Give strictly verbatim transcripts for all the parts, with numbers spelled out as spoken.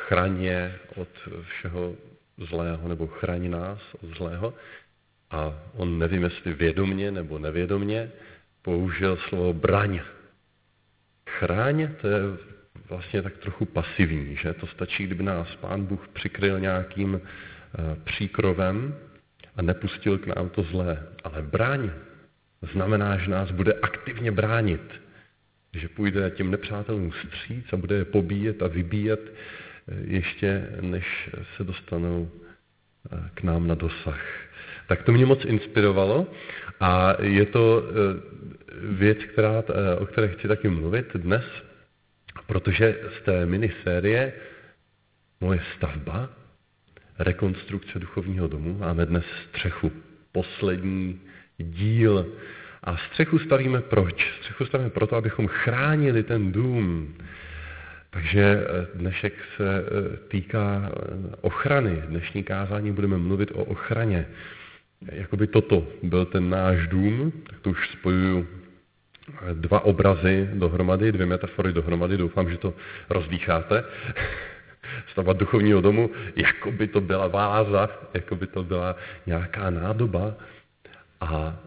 chraň je od všeho zlého, nebo chraň nás od zlého. A on, nevím, jestli vědomně nebo nevědomně, použil slovo braň. Chráň, to je vlastně tak trochu pasivní, že? To stačí, kdyby nás Pán Bůh přikryl nějakým uh, příkrovem a nepustil k nám to zlé. Ale braň znamená, že nás bude aktivně bránit. Že půjde těm nepřátelům vstříc a bude je pobíjet a vybíjet ještě, než se dostanou k nám na dosah. Tak to mě moc inspirovalo a je to věc, která, o které chci taky mluvit dnes, protože z té minisérie Moje stavba, rekonstrukce duchovního domu, máme dnes střechu, poslední díl. A střechu stavíme proč? Střechu stavíme proto, abychom chránili ten dům. Takže dnešek se týká ochrany. Dnešní kázání budeme mluvit o ochraně. Jakoby toto byl ten náš dům, tak to už spojuju dva obrazy dohromady, dvě metafory dohromady, doufám, že to rozdýcháte. Stavba duchovního domu, jako by to byla váza, jako by to byla nějaká nádoba a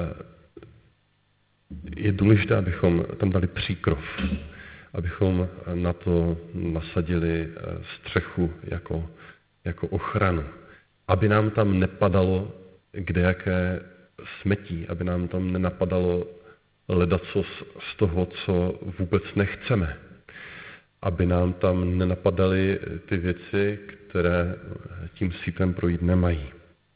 je důležité, abychom tam dali příkrov, abychom na to nasadili střechu jako, jako ochranu, aby nám tam nepadalo kdejaké smetí, aby nám tam nenapadalo ledacos z toho, co vůbec nechceme, aby nám tam nenapadaly ty věci, které tím sítem projít nemají.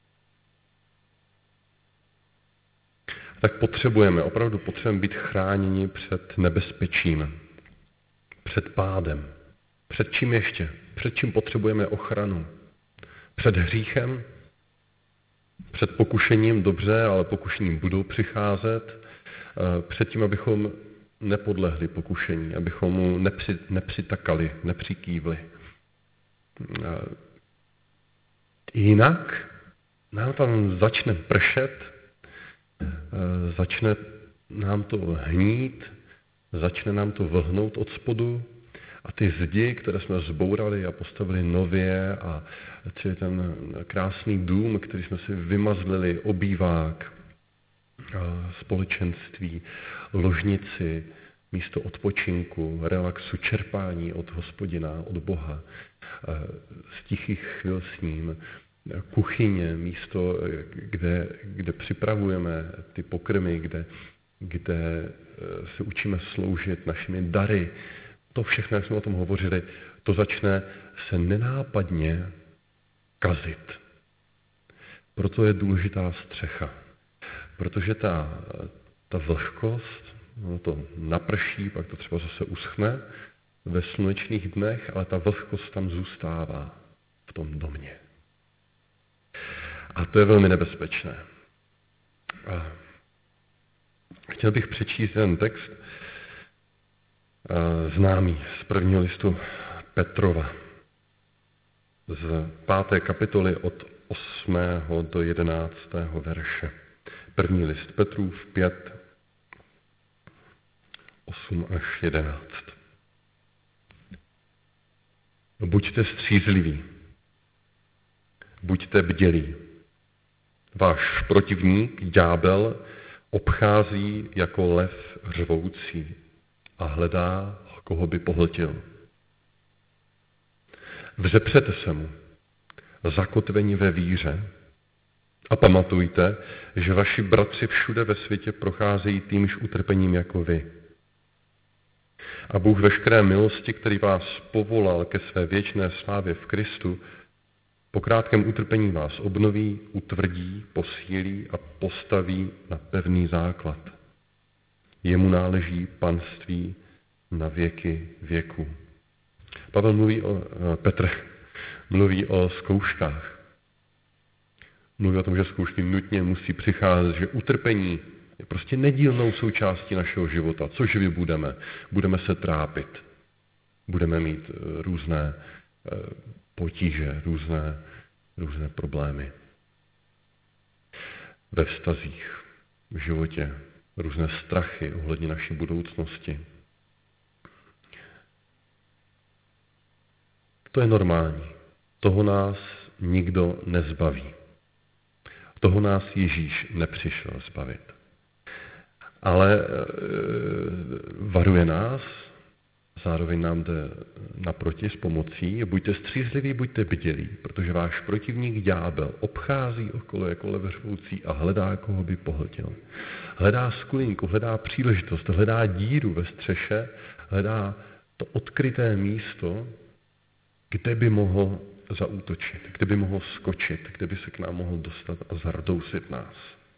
Tak potřebujeme, opravdu potřebujeme být chráněni před nebezpečím, před pádem. Před čím ještě? Před čím potřebujeme ochranu? Před hříchem? Před pokušením, dobře, ale pokušením budou přicházet. Před tím, abychom nepodlehli pokušení, abychom mu nepři, nepřitakali, nepřikývli. Jinak nám tam začne pršet, začne nám to hnít, začne nám to vlhnout od spodu a ty zdi, které jsme zbourali a postavili nově a třeba ten krásný dům, který jsme si vymazlili, obývák, společenství, ložnici, místo odpočinku, relaxu, čerpání od Hospodina, od Boha, z tichých chvil s ním, kuchyně, místo, kde, kde připravujeme ty pokrmy, kde, kde se učíme sloužit našimi dary. To všechno, jak jsme o tom hovořili, to začne se nenápadně kazit. Proto je důležitá střecha. Protože ta, ta vlhkost, no to naprší, pak to třeba zase uschne ve slunečných dnech, ale ta vlhkost tam zůstává v tom domě. A to je velmi nebezpečné. A chtěl bych přečíst ten text známý z prvního listu Petrova, z páté kapitoly od osmého do jedenáctého verše. První list Petrův pět, osm až jedenáct. Buďte střízliví, buďte bdělí. Váš protivník, ďábel, obchází jako lev řvoucí a hledá, koho by pohltil. Vzepřete se mu, zakotveni ve víře, a pamatujte, že vaši bratři všude ve světě procházejí týmž utrpením jako vy. A Bůh veškeré milosti, který vás povolal ke své věčné slávě v Kristu, po krátkém utrpení vás obnoví, utvrdí, posílí a postaví na pevný základ. Jemu náleží panství na věky věku. Pavel mluví o, Petr mluví o zkouškách. Mluví o tom, že zkoušky nutně musí přicházet, že utrpení je prostě nedílnou součástí našeho života. Což vy budeme? Budeme se trápit. Budeme mít různé potíže, různé, různé problémy. Ve vztazích, v životě, různé strachy ohledně naší budoucnosti. To je normální. Toho nás nikdo nezbaví. Toho nás Ježíš nepřišel zbavit. Ale e, varuje nás, zároveň nám jde naproti s pomocí, buďte střízliví, buďte bdělí, protože váš protivník ďábel obchází okolo jako lev řvoucí a hledá, koho by pohltil. Hledá skulinku, hledá příležitost, hledá díru ve střeše, hledá to odkryté místo, kde by mohl zaútočit, kde by mohl skočit, kde by se k nám mohl dostat a zardousit nás.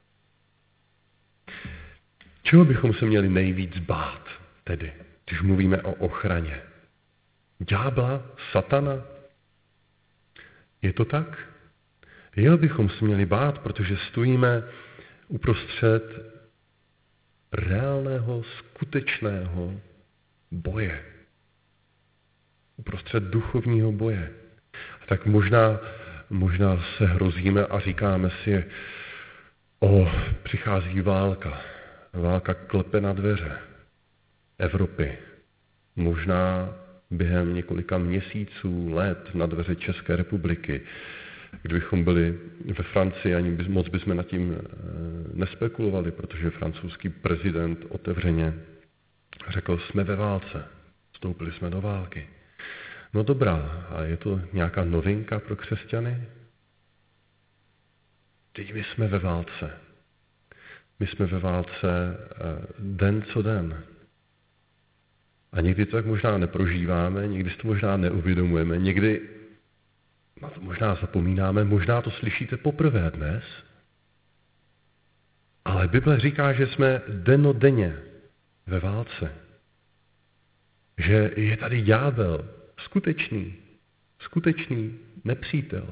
Čeho bychom se měli nejvíc bát tedy, když mluvíme o ochraně? Ďábla? Satana? Je to tak? Jeho bychom se měli bát, protože stojíme uprostřed reálného, skutečného boje. Uprostřed duchovního boje. A tak možná, možná se hrozíme a říkáme si, o, přichází válka. Válka klepe na dveře Evropy. Možná během několika měsíců, let na dveře České republiky. Kdybychom byli ve Francii, ani by, moc bychom nad tím nespekulovali, protože francouzský prezident otevřeně řekl, jsme ve válce, vstoupili jsme do války. No dobrá, a je to nějaká novinka pro křesťany? Teď my jsme ve válce. My jsme ve válce den co den. A někdy to tak možná neprožíváme, někdy si to možná neuvědomujeme, někdy na to možná zapomínáme, možná to slyšíte poprvé dnes, ale Bible říká, že jsme dennodenně ve válce. Že je tady ďábel, skutečný, skutečný nepřítel,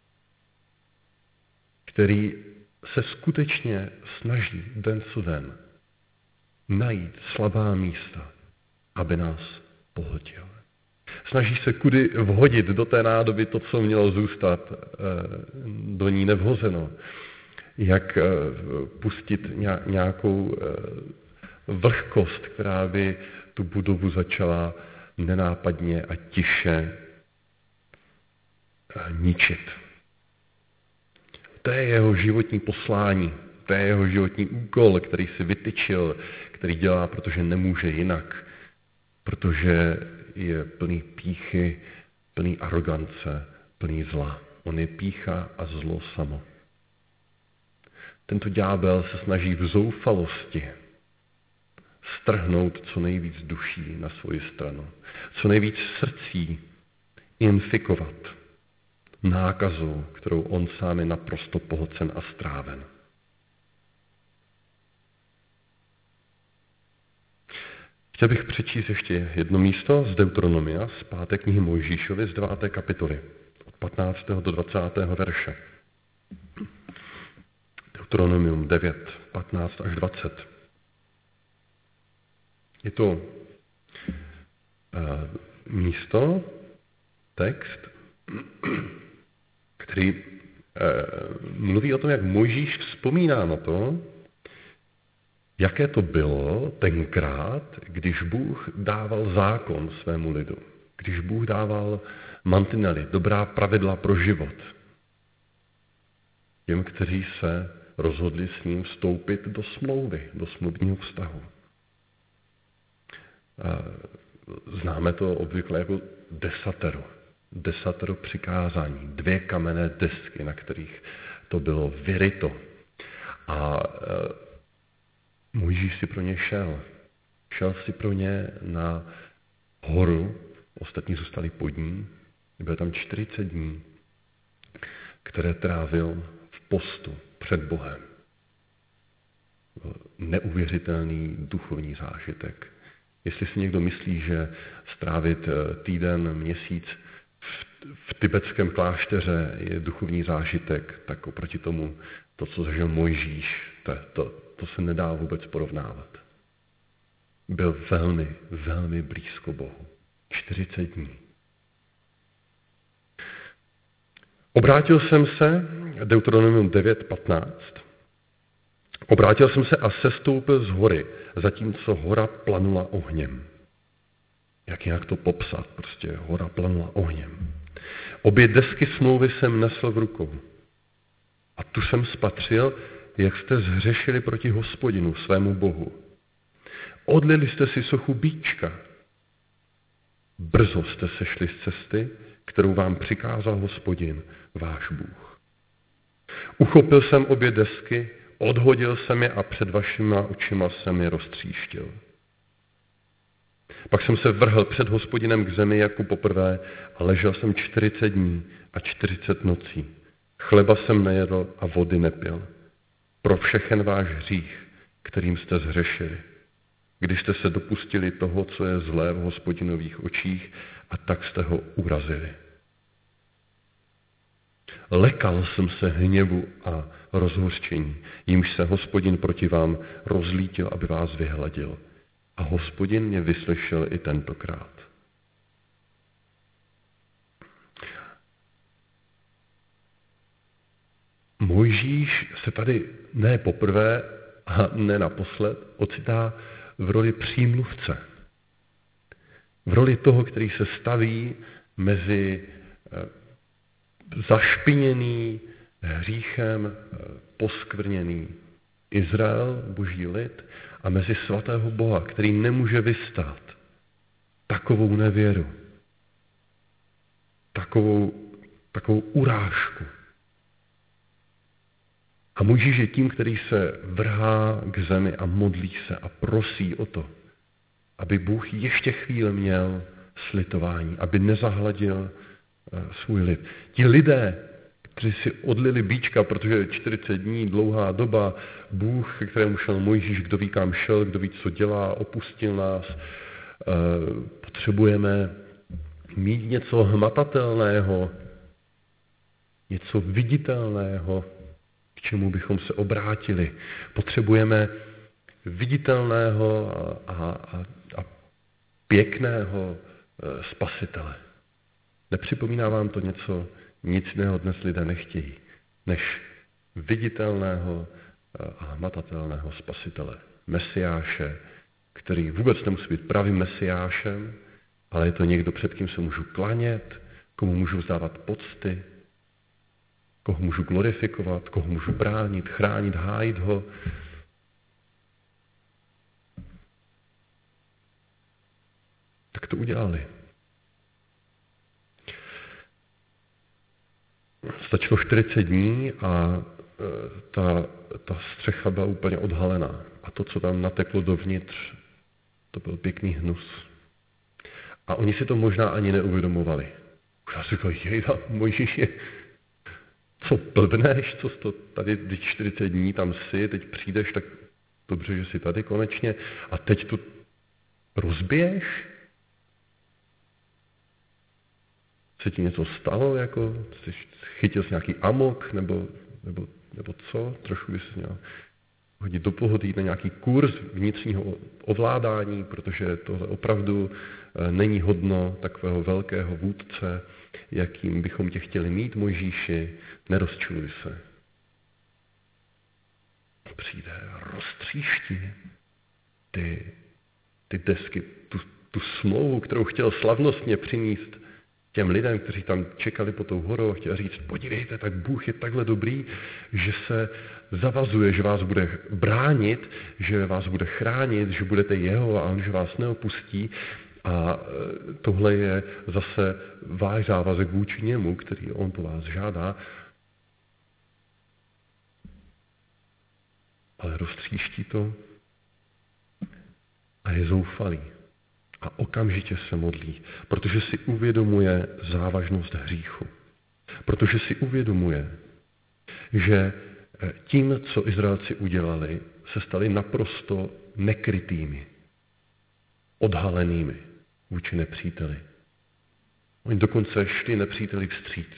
který se skutečně snaží den co den najít slabá místa, aby nás pohltil. Snaží se kudy vhodit do té nádoby to, co mělo zůstat do ní nevhozeno. Jak pustit nějakou vlhkost, která by tu budovu začala nenápadně a tiše ničit. To je jeho životní poslání, to je jeho životní úkol, který si vytyčil, který dělá, protože nemůže jinak, protože je plný pýchy, plný arogance, plný zla. On je pýcha a zlo samo. Tento ďábel se snaží v zoufalosti strhnout co nejvíc duší na svoji stranu, co nejvíc srdcí infikovat nákazou, kterou on sám je naprosto pohlcen a stráven. Chtěl bych přečíst ještě jedno místo z Deuteronomia, z páté knihy Mojžíšovy, z deváté kapitoly, od patnáctého do dvacátého verše. Deuteronomium devět, patnáct až dvacet. Je to uh, místo, text, který uh, mluví o tom, jak Mojžíš vzpomíná na to, jaké to bylo tenkrát, když Bůh dával zákon svému lidu, když Bůh dával mantinely, dobrá pravidla pro život těm, kteří se rozhodli s ním vstoupit do smlouvy, do smluvního vztahu. Známe to obvykle jako desatero. Desatero přikázání, dvě kamenné desky, na kterých to bylo vyryto. A Mojžíš si pro ně šel. Šel si pro ně na horu, ostatní zůstali pod ní. Bylo tam čtyřicet dní, které trávil v postu před Bohem. Neuvěřitelný duchovní zážitek. Jestli si někdo myslí, že strávit týden, měsíc v, v tibetském klášteře je duchovní zážitek, tak oproti tomu to, co zažil Mojžíš, to, to, to se nedá vůbec porovnávat. Byl velmi, velmi blízko Bohu. čtyřicet dní. Obrátil jsem se, Deuteronomium devět patnáct, obrátil jsem se a sestoupil z hory, zatímco hora planula ohněm. Jak jinak to popsat? Prostě hora planula ohněm. Obě desky smlouvy jsem nesl v rukou. A tu jsem spatřil, jak jste zhřešili proti Hospodinu, svému Bohu. Odlili jste si sochu býčka. Brzo jste sešli z cesty, kterou vám přikázal Hospodin, váš Bůh. Uchopil jsem obě desky, odhodil jsem je a před vašima očima jsem je roztříštil. Pak jsem se vrhl před Hospodinem k zemi jako poprvé a ležel jsem čtyřicet dní a čtyřicet nocí. Chleba jsem nejedl a vody nepil. Pro všechen váš hřích, kterým jste zhřešili, když jste se dopustili toho, co je zlé v Hospodinových očích, a tak jste ho urazili. Lekal jsem se hněvu a rozhořčení, jímž se Hospodin proti vám rozlítil, aby vás vyhladil. A Hospodin mě vyslyšel i tentokrát. Mojžíš se tady ne poprvé a ne naposled ocitá v roli přímluvce. V roli toho, který se staví mezi zašpiněný hříchem poskvrněný Izrael, boží lid, a mezi svatého Boha, který nemůže vystát takovou nevěru, takovou, takovou urážku. A Mojžíš je tím, který se vrhá k zemi a modlí se a prosí o to, aby Bůh ještě chvíli měl slitování, aby nezahladil svůj lid. Ti lidé, kteří si odlili býčka, protože čtyřicet dní, dlouhá doba, Bůh, ke kterému šel Mojžíš, kdo ví, kam šel, kdo ví, co dělá, opustil nás, potřebujeme mít něco hmatatelného, něco viditelného, k čemu bychom se obrátili. Potřebujeme viditelného a, a, a pěkného spasitele. Nepřipomíná vám to něco? Nic jiného dnes lidé nechtějí, než viditelného a hmatatelného spasitele. Mesiáše, který vůbec nemusí být pravým mesiášem, ale je to někdo, před kým se můžu klanět, komu můžu vzdávat pocty, koho můžu glorifikovat, koho můžu bránit, chránit, hájit ho. Tak to udělali. Stačilo čtyřicet dní a ta, ta střecha byla úplně odhalená. A to, co tam nateklo dovnitř, to byl pěkný hnus. A oni si to možná ani neuvědomovali. Možná si říkali, jejda, Mojžíši, co blbneš, co jsi to tady, když čtyřicet dní tam jsi, teď přijdeš, tak dobře, že jsi tady konečně, a teď tu rozbiješ? Se ti něco stalo, jako jsi chytil jsi nějaký amok, nebo, nebo, nebo co? Trošku bys měl hodit do pohody na nějaký kurz vnitřního ovládání, protože tohle opravdu není hodno takového velkého vůdce, jakým bychom tě chtěli mít, Mojžíši. Nerozčiluj se. Přijde a roztříští ty, ty desky, tu, tu smlouvu, kterou chtěl slavnostně přinést těm lidem, kteří tam čekali po tou horou, chtěl říct, podívejte, tak Bůh je takhle dobrý, že se zavazuje, že vás bude bránit, že vás bude chránit, že budete jeho a on, že vás neopustí. A tohle je zase váš závazek vůči němu, který on po vás žádá. Ale roztříští to a je zoufalý. A okamžitě se modlí, protože si uvědomuje závažnost hříchu. Protože si uvědomuje, že tím, co Izraelci udělali, se stali naprosto nekrytými, odhalenými vůči nepříteli. Oni dokonce šli nepříteli vstříc.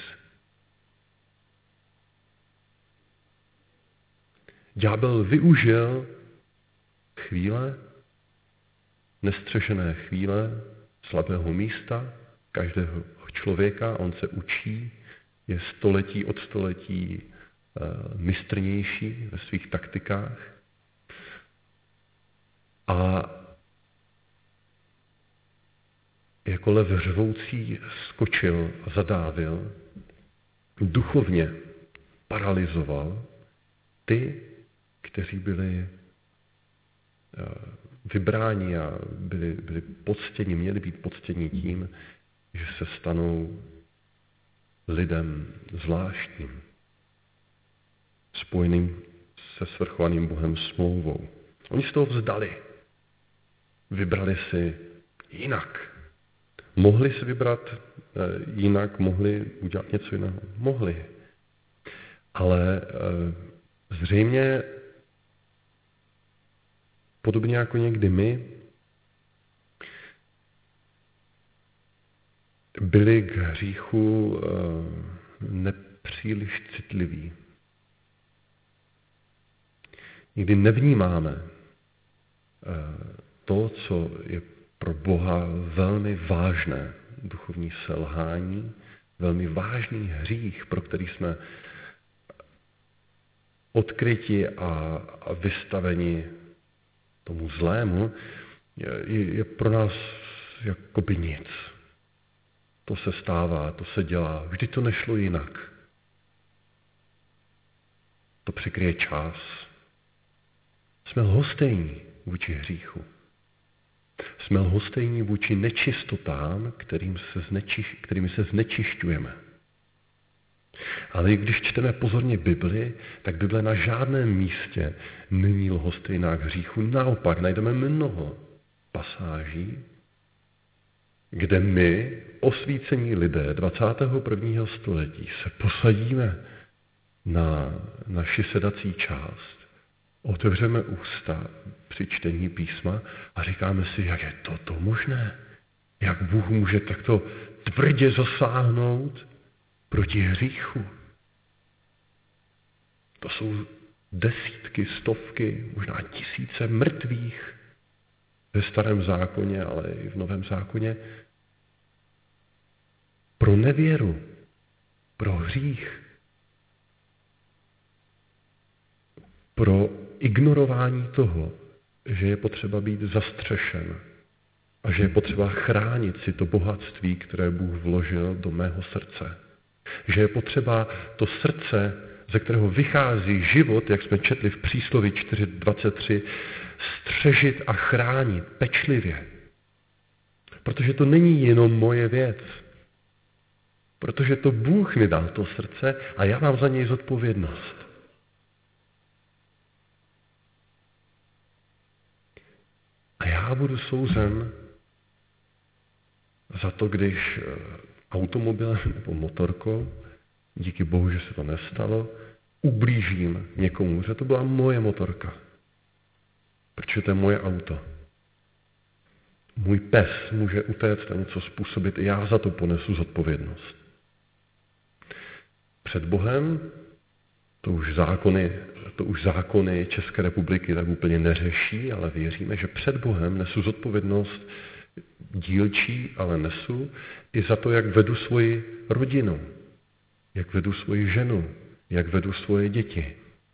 Ďábel využil chvíle, nestřežené chvíle, slabého místa každého člověka, on se učí, je století od století mistrnější ve svých taktikách. A jako lev řvoucí skočil a zadávil, duchovně paralyzoval ty, kteří byli vybráni a byli, byli poctěni, měli být poctěni tím, že se stanou lidem zvláštním, spojeným se svrchovaným Bohem smlouvou. Oni z toho vzdali. Vybrali si jinak. Mohli si vybrat jinak, mohli udělat něco jiného. Mohli. Ale zřejmě podobně jako někdy my, byli k hříchu nepříliš citliví. Nikdy nevnímáme to, co je pro Boha velmi vážné duchovní selhání, velmi vážný hřích, pro který jsme odkryti a, a vystaveni tomu zlému, je, je pro nás jakoby nic. To se stává, to se dělá. Vždy to nešlo jinak. To přikryje čas. Jsme lhostejní vůči hříchu. Jsme lhostejní vůči nečistotám, kterým se znečiš, kterými se znečišťujeme. Ale když čteme pozorně Bibli, tak Bible na žádném místě není lhostejná k hříchu. Naopak najdeme mnoho pasáží, kde my, osvícení lidé dvacátého prvního století, se posadíme na naši sedací část, otevřeme ústa při čtení písma a říkáme si, jak je toto možné? Jak Bůh může takto tvrdě zasáhnout proti hříchu? To jsou desítky, stovky, možná tisíce mrtvých ve starém zákoně, ale i v novém zákoně pro nevěru, pro hřích, pro ignorování toho, že je potřeba být zastřešen a že je potřeba chránit si to bohatství, které Bůh vložil do mého srdce. Že je potřeba to srdce, ze kterého vychází život, jak jsme četli v přísloví čtyři dvacet tři, střežit a chránit pečlivě. Protože to není jenom moje věc. Protože to Bůh mi dal to srdce a já mám za něj zodpovědnost. A já budu souzen za to, když automobilem nebo motorkou, díky Bohu, že se to nestalo, ublížím někomu, že to byla moje motorka. Protože to je moje auto. Můj pes může utéct a něco způsobit, i já za to ponesu zodpovědnost. Před Bohem to už zákony, to už zákony České republiky tak úplně neřeší, ale věříme, že před Bohem nesu zodpovědnost dílčí, ale nesu i za to, jak vedu svoji rodinu, jak vedu svoji ženu, jak vedu svoje děti.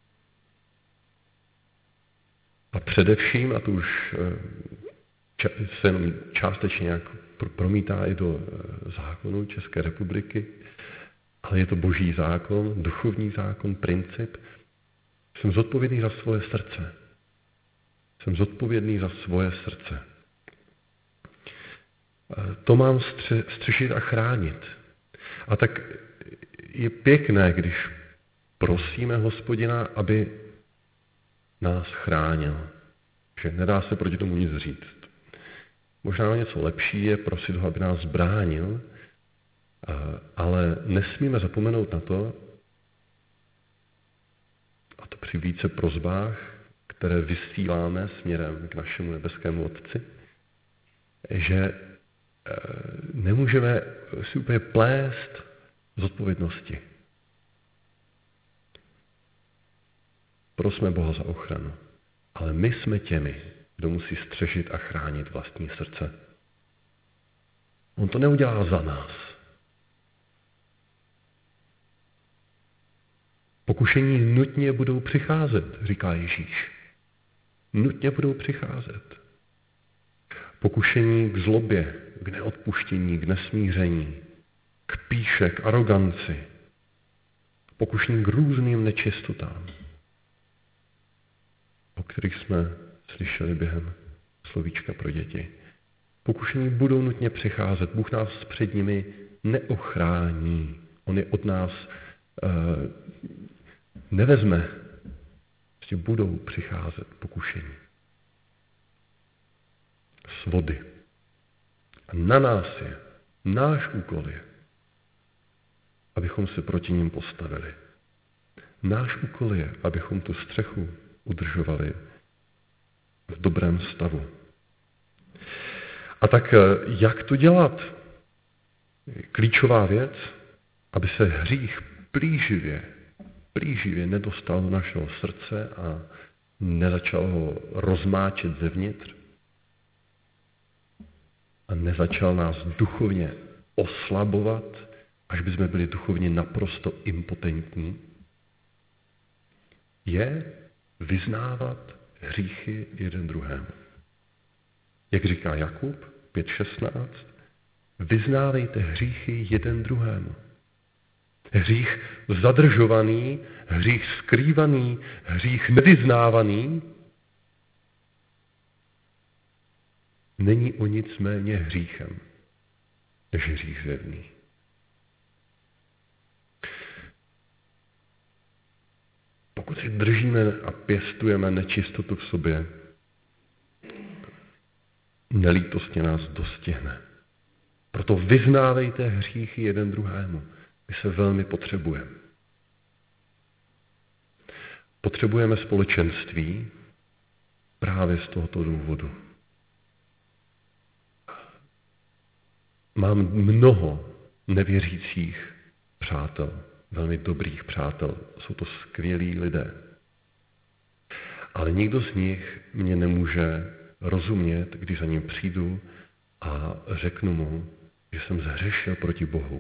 A především, a to už se jenom částečně nějak promítá i do zákonu České republiky, ale je to boží zákon, duchovní zákon, princip. Jsem zodpovědný za svoje srdce. Jsem zodpovědný za svoje srdce. To mám střešit a chránit. A tak je pěkné, když prosíme Hospodina, aby nás chránil. Že nedá se proti tomu nic říct. Možná něco lepší je prosit ho, aby nás bránil, ale nesmíme zapomenout na to, a to při více prosbách, které vysíláme směrem k našemu nebeskému Otci, že nemůžeme si úplně plést zodpovědnosti. Prosme Boha za ochranu. Ale my jsme těmi, kdo musí střežit a chránit vlastní srdce. On to neudělá za nás. Pokušení nutně budou přicházet, říká Ježíš. Nutně budou přicházet. Pokušení k zlobě, k neodpuštění, k nesmíření, k pýše, k aroganci, pokušení k různým nečistotám, o kterých jsme slyšeli během slovíčka pro děti. Pokušení budou nutně přicházet. Bůh nás před nimi neochrání. On je od nás uh, nevezme. Prostě budou přicházet pokušení. Z vody. A na nás je, náš úkol je, abychom se proti ním postavili. Náš úkol je, abychom tu střechu udržovali v dobrém stavu. A tak jak to dělat? Klíčová věc, aby se hřích plíživě, plíživě nedostal do našeho srdce a nezačal ho rozmáčet zevnitř a nezačal nás duchovně oslabovat, až bychom byli duchovně naprosto impotentní, je vyznávat hříchy jeden druhému. Jak říká Jakub pět šestnáct, vyznávejte hříchy jeden druhému. Hřích zadržovaný, hřích skrývaný, hřích nevyznávaný není o nic méně hříchem, než hřích zjevný. Pokud si držíme a pěstujeme nečistotu v sobě, nelítostně nás dostihne. Proto vyznávejte hříchy jeden druhému. My se velmi potřebujeme. Potřebujeme společenství právě z tohoto důvodu. Mám mnoho nevěřících přátel, velmi dobrých přátel. Jsou to skvělí lidé. Ale nikdo z nich mě nemůže rozumět, když za ním přijdu a řeknu mu, že jsem zhřešil proti Bohu.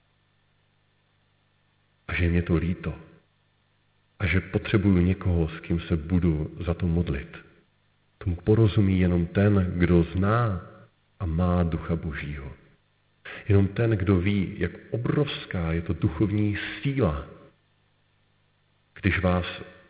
A že je mě to líto. A že potřebuju někoho, s kým se budu za to modlit. Tomu porozumí jenom ten, kdo zná a má Ducha Božího. Jenom ten, kdo ví, jak obrovská je to duchovní síla, když vás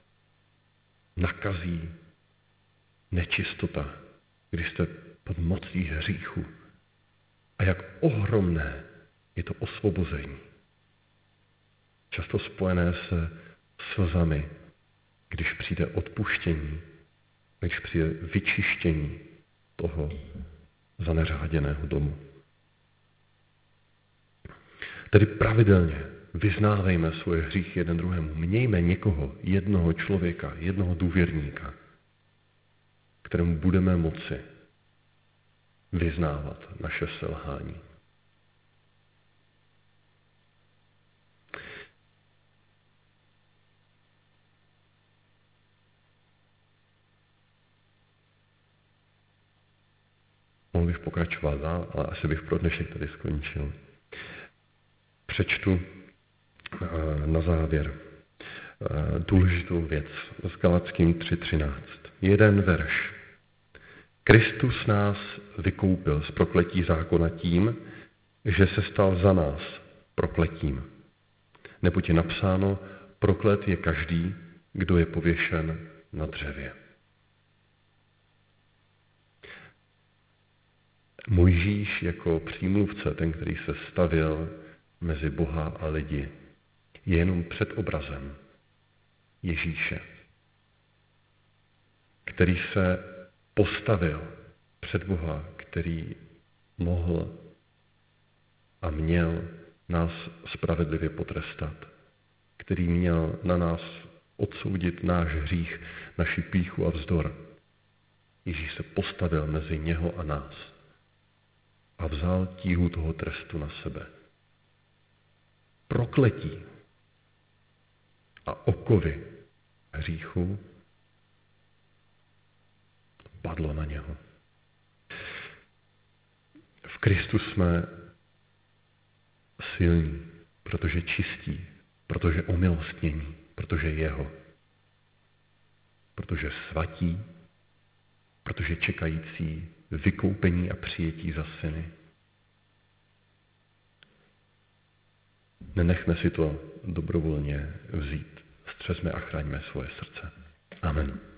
nakazí nečistota, když jste pod mocí hříchu. A jak ohromné je to osvobození. Často spojené se slzami, když přijde odpuštění, když přijde vyčištění toho zaneřáděného domu. Tedy pravidelně vyznávejme svoje hříchy jeden druhému. Mějme někoho, jednoho člověka, jednoho důvěrníka, kterému budeme moci vyznávat naše selhání. Mohl bych pokračovat dál, ale asi bych pro dnešek tady skončil. Přečtu na závěr důležitou věc s Galackým tři třináct. Jeden verš. Kristus nás vykoupil z prokletí zákona tím, že se stal za nás prokletím. Neboť je napsáno, proklet je každý, kdo je pověšen na dřevě. Mojžíš jako přímluvce, ten, který se stavil mezi Boha a lidi, je jenom předobrazem Ježíše, který se postavil před Boha, který mohl a měl nás spravedlivě potrestat, který měl na nás odsoudit náš hřích, naši pýchu a vzdor. Ježíš se postavil mezi něho a nás a vzal tíhu toho trestu na sebe. Prokletí a okovy hříchu padlo na něho. V Kristu jsme silní, protože čistí, protože omilostnění, protože jeho, protože svatí, protože čekající vykoupení a přijetí za syny, Nenechme si to dobrovolně vzít. Střesme a chraňme svoje srdce. Amen.